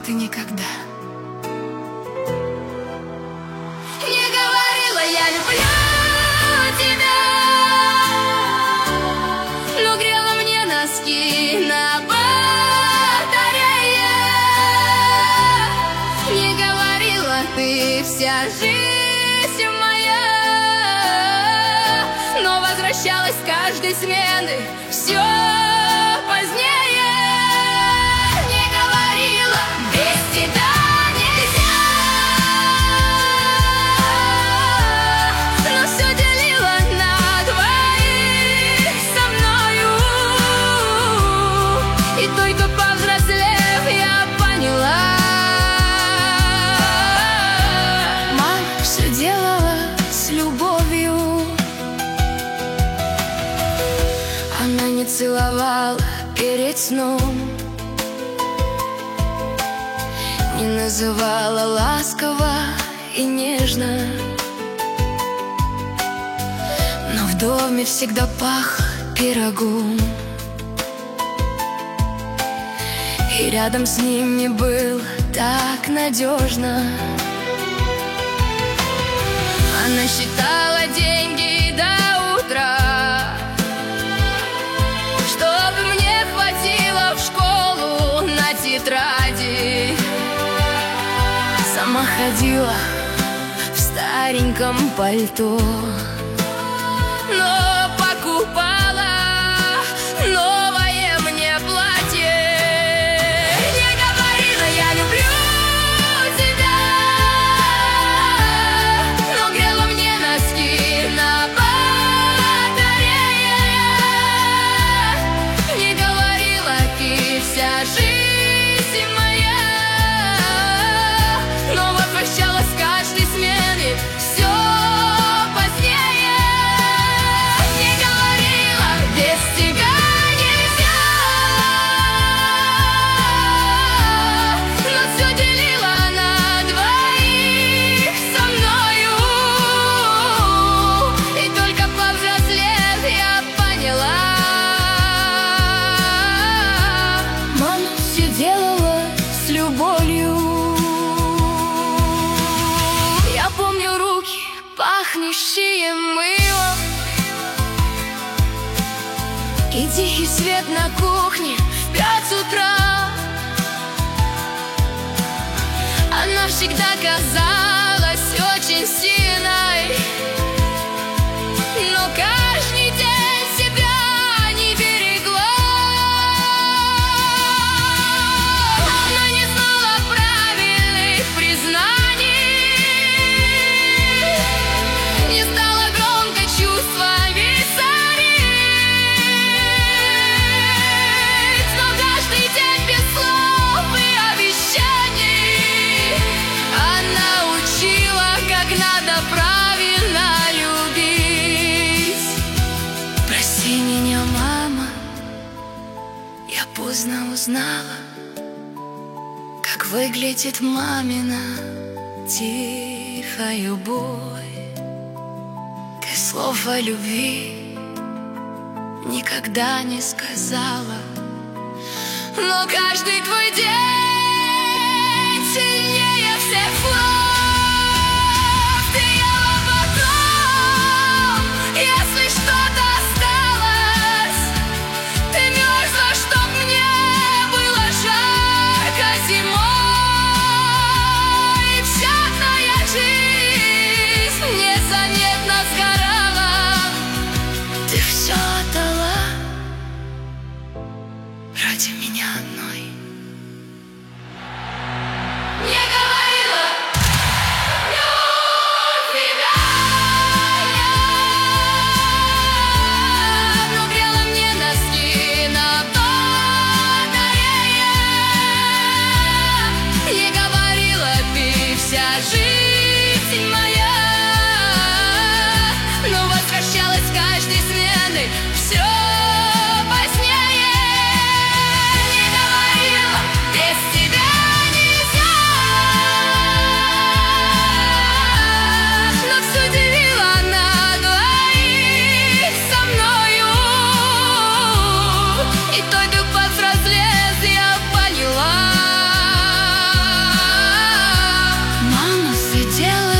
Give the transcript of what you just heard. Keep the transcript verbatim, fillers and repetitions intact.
ты никогда. Не говорила я люблю тебя, но грела мне носки на батарее. Не говорила ты вся жизнь моя, но возвращалась с каждой смены все позднее. Не говорила без тебя нельзя, но все делила на двоих со мною. И только повзрослев я поняла, Мама все делала с любовью. Она не целовала перед сном, не называла ласково и нежно, но в доме всегда пах пирогом, и рядом с ним не было так надежно. Она считала деньги до утра, чтобы мне хватило в школу на тетради. Сама ходила в стареньком пальто, но покупала новое мне платье. Не говорила я люблю тебя, но грела мне носки на батарее. Не говорила ты вся жизнь моя, но возвращалась с каждой смены все позднее. Не говорила без тебя нельзя, но все делила на двоих со мною. И только повзрослев я поняла, мама все делала с любовью. Я помню руки, пахнущие мылом, и тихий свет на кухне в пять утра. Она всегда казалась очень сильной, но каждый день себя не берегла. Она не знала правильных признаний, не стала громко чувствами сорить, но каждый день без слов и обещаний она учила, как надо правильно любить. Прости меня, мама, я поздно узнала, как выглядит мамина тихая боль. Ты слов о любви никогда не сказала, но каждый твой день сильнее всех слов. Ты ела потом, если что-то осталось. Ты мерзла, чтоб мне было жарко зимой. И вся твоя жизнь незаметно сгорала. Ты все отдала ради меня одной. Не говорила люблю тебя, но грела мне носки на батарее. Не говорила ты вся жизнь моя, но возвращалась с каждой смены все позднее. Не говорила Сидела